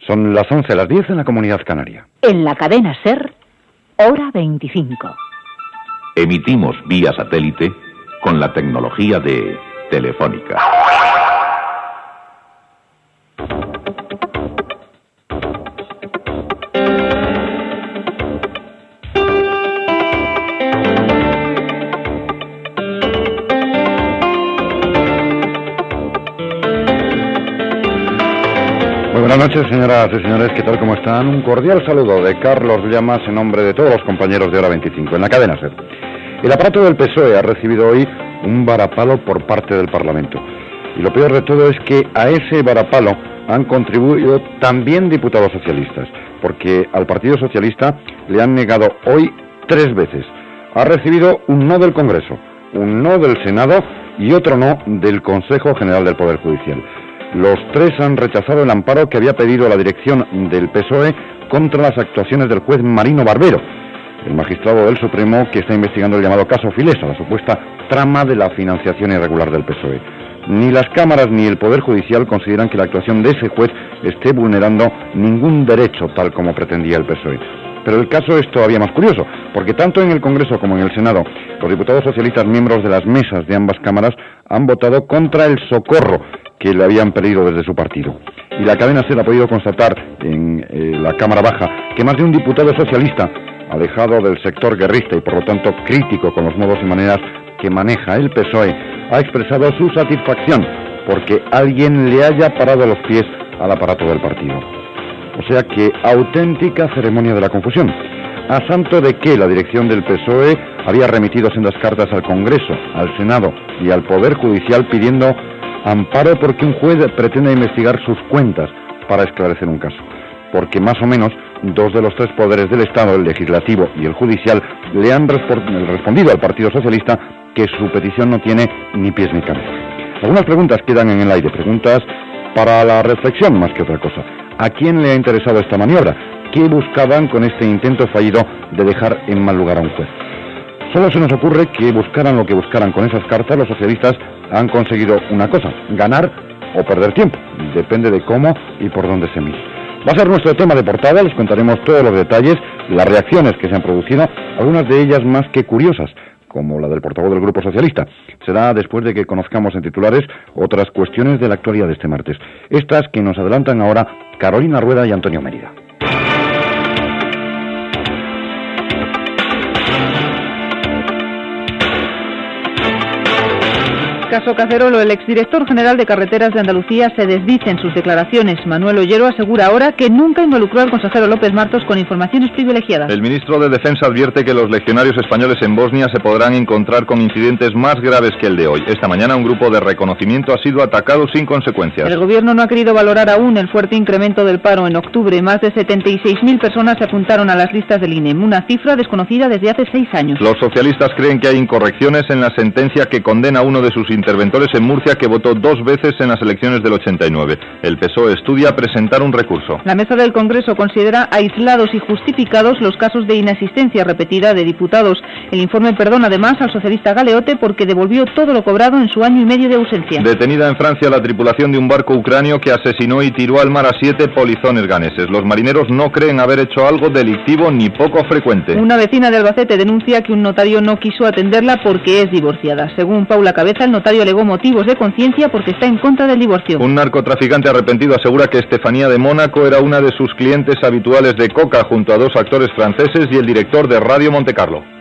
Son las 11, las 10 en la Comunidad Canaria. En la cadena SER, hora 25. Emitimos vía satélite con la tecnología de Telefónica. Buenas noches, señoras y señores, ¿qué tal? ¿Cómo están? Un cordial saludo de Carlos Llamas en nombre de todos los compañeros de Hora 25 en la cadena SER. El aparato del PSOE ha recibido hoy un varapalo por parte del Parlamento. Y lo peor de todo es que a ese varapalo han contribuido también diputados socialistas, porque al Partido Socialista le han negado hoy 3 veces. Ha recibido un no del Congreso, un no del Senado y otro no del Consejo General del Poder Judicial. Los 3 han rechazado el amparo que había pedido la dirección del PSOE contra las actuaciones del juez Marino Barbero, el magistrado del Supremo que está investigando el llamado caso Filesa, la supuesta trama de la financiación irregular del PSOE. Ni las cámaras ni el Poder Judicial consideran que la actuación de ese juez esté vulnerando ningún derecho tal como pretendía el PSOE. Pero el caso es todavía más curioso, porque tanto en el Congreso como en el Senado, los diputados socialistas miembros de las mesas de ambas cámaras han votado contra el socorro que le habían pedido desde su partido. Y la cadena SER ha podido constatar en la Cámara Baja que más de un diputado socialista, alejado del sector guerrista y por lo tanto crítico con los modos y maneras que maneja el PSOE, ha expresado su satisfacción porque alguien le haya parado los pies al aparato del partido. O sea que auténtica ceremonia de la confusión, a santo de que la dirección del PSOE había remitido sendas cartas al Congreso, al Senado y al Poder Judicial pidiendo amparo porque un juez pretende investigar sus cuentas para esclarecer un caso. Porque más o menos 2 de los 3 poderes del Estado, el legislativo y el judicial, le han respondido al Partido Socialista que su petición no tiene ni pies ni cabeza. Algunas preguntas quedan en el aire, preguntas para la reflexión más que otra cosa. ¿A quién le ha interesado esta maniobra? ¿Qué buscaban con este intento fallido de dejar en mal lugar a un juez? Solo se nos ocurre que buscaran lo que buscaran con esas cartas, los socialistas han conseguido una cosa: ganar o perder tiempo. Depende de cómo y por dónde se mire. Va a ser nuestro tema de portada, les contaremos todos los detalles, las reacciones que se han producido, algunas de ellas más que curiosas, como la del portavoz del Grupo Socialista. Será después de que conozcamos en titulares otras cuestiones de la actualidad de este martes. Estas que nos adelantan ahora Carolina Rueda y Antonio Mérida. Caso Cacerolo, el exdirector general de Carreteras de Andalucía se desdice en sus declaraciones. Manuel Ollero asegura ahora que nunca involucró al consejero López Martos con informaciones privilegiadas. El ministro de Defensa advierte que los legionarios españoles en Bosnia se podrán encontrar con incidentes más graves que el de hoy. Esta mañana un grupo de reconocimiento ha sido atacado sin consecuencias. El gobierno no ha querido valorar aún el fuerte incremento del paro. En octubre, más de 76.000 personas se apuntaron a las listas del INE, una cifra desconocida desde hace 6 años. Los socialistas creen que hay incorrecciones en la sentencia que condena a uno de sus interventores en Murcia que votó 2 veces en las elecciones del 89. El PSOE estudia presentar un recurso. La mesa del Congreso considera aislados y justificados los casos de inasistencia repetida de diputados. El informe perdona además al socialista Galeote porque devolvió todo lo cobrado en su año y medio de ausencia. Detenida en Francia la tripulación de un barco ucranio que asesinó y tiró al mar a 7 polizones ganeses. Los marineros no creen haber hecho algo delictivo ni poco frecuente. Una vecina de Albacete denuncia que un notario no quiso atenderla porque es divorciada. Según Paula Cabeza, el notario alegó motivos de conciencia porque está en contra del divorcio. Un narcotraficante arrepentido asegura que Estefanía de Mónaco era una de sus clientes habituales de coca junto a 2 actores franceses y el director de Radio Montecarlo.